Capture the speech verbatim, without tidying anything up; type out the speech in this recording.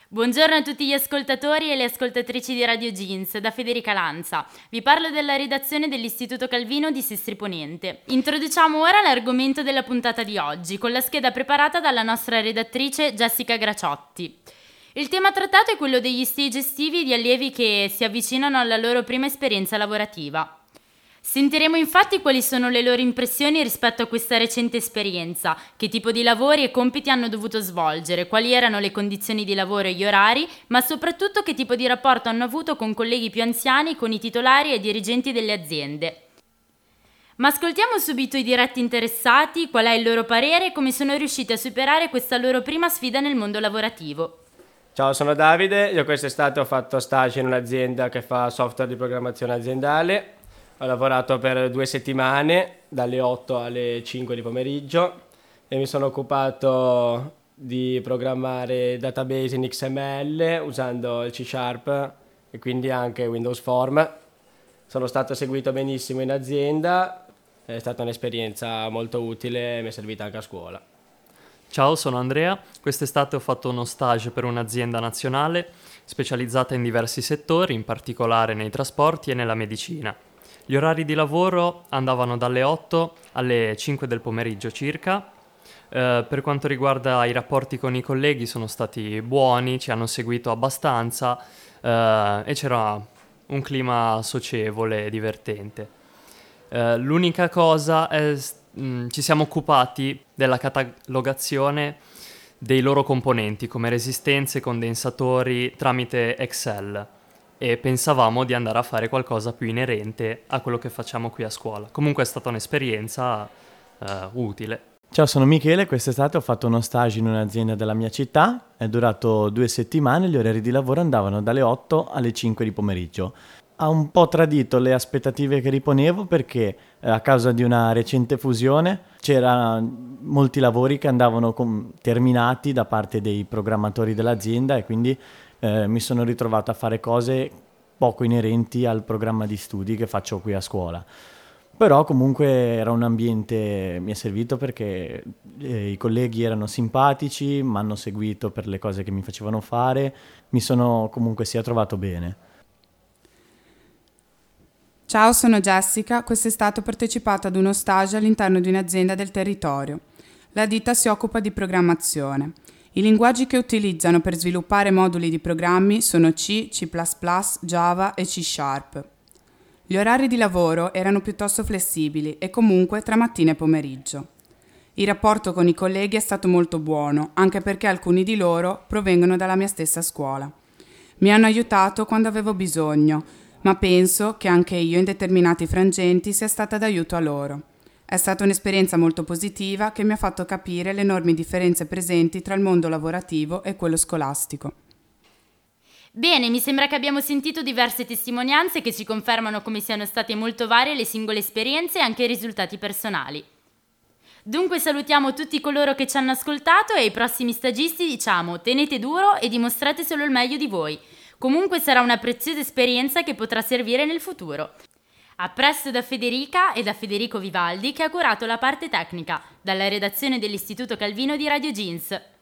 Buongiorno a tutti gli ascoltatori e le ascoltatrici di Radio Jeans, da Federica Lanza. Vi parlo della redazione dell'Istituto Calvino di Sestri Ponente. Introduciamo ora l'argomento della puntata di oggi, con la scheda preparata dalla nostra redattrice Jessica Graciotti. Il tema trattato è quello degli stage estivi di allievi che si avvicinano alla loro prima esperienza lavorativa. Sentiremo infatti quali sono le loro impressioni rispetto a questa recente esperienza, che tipo di lavori e compiti hanno dovuto svolgere, quali erano le condizioni di lavoro e gli orari, ma soprattutto che tipo di rapporto hanno avuto con colleghi più anziani, con i titolari e dirigenti delle aziende. Ma ascoltiamo subito i diretti interessati, qual è il loro parere e come sono riusciti a superare questa loro prima sfida nel mondo lavorativo. Ciao, sono Davide, io quest'estate ho fatto stage in un'azienda che fa software di programmazione aziendale. Ho lavorato per due settimane, dalle otto alle cinque di pomeriggio, e mi sono occupato di programmare database in X M L usando il C Sharp e quindi anche Windows Form. Sono stato seguito benissimo in azienda, è stata un'esperienza molto utile e mi è servita anche a scuola. Ciao, sono Andrea. Quest'estate ho fatto uno stage per un'azienda nazionale specializzata in diversi settori, in particolare nei trasporti e nella medicina. Gli orari di lavoro andavano dalle otto alle cinque del pomeriggio circa. Eh, per quanto riguarda i rapporti con i colleghi sono stati buoni, ci hanno seguito abbastanza eh, e c'era un clima socievole e divertente. Eh, l'unica cosa è mh, ci siamo occupati della catalogazione dei loro componenti come resistenze e condensatori tramite Excel. E pensavamo di andare a fare qualcosa più inerente a quello che facciamo qui a scuola. Comunque è stata un'esperienza uh, utile. Ciao, sono Michele, quest'estate ho fatto uno stage in un'azienda della mia città, è durato due settimane, gli orari di lavoro andavano dalle otto alle cinque di pomeriggio. Ha un po' tradito le aspettative che riponevo perché eh, a causa di una recente fusione c'erano molti lavori che andavano com- terminati da parte dei programmatori dell'azienda e quindi Eh, mi sono ritrovato a fare cose poco inerenti al programma di studi che faccio qui a scuola. Però comunque era un ambiente, mi è servito perché eh, i colleghi erano simpatici, mi hanno seguito per le cose che mi facevano fare, mi sono comunque sia trovato bene. Ciao, sono Jessica. Quest'estate ho partecipato ad uno stage all'interno di un'azienda del territorio. La ditta si occupa di programmazione. I linguaggi che utilizzano per sviluppare moduli di programmi sono C, C plus plus, Java e C Sharp. Gli orari di lavoro erano piuttosto flessibili e comunque tra mattina e pomeriggio. Il rapporto con i colleghi è stato molto buono, anche perché alcuni di loro provengono dalla mia stessa scuola. Mi hanno aiutato quando avevo bisogno, ma penso che anche io in determinati frangenti sia stata d'aiuto a loro. È stata un'esperienza molto positiva che mi ha fatto capire le enormi differenze presenti tra il mondo lavorativo e quello scolastico. Bene, mi sembra che abbiamo sentito diverse testimonianze che ci confermano come siano state molto varie le singole esperienze e anche i risultati personali. Dunque salutiamo tutti coloro che ci hanno ascoltato e ai prossimi stagisti diciamo tenete duro e dimostrate solo il meglio di voi. Comunque sarà una preziosa esperienza che potrà servire nel futuro. A presto da Federica e da Federico Vivaldi che ha curato la parte tecnica, dalla redazione dell'Istituto Calvino di Radio Jeans.